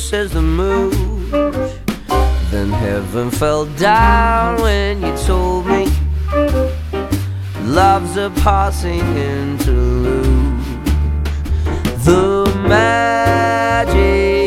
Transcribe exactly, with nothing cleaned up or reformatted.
says the mood. Then heaven fell down when you told me love's a passing interlude. The magic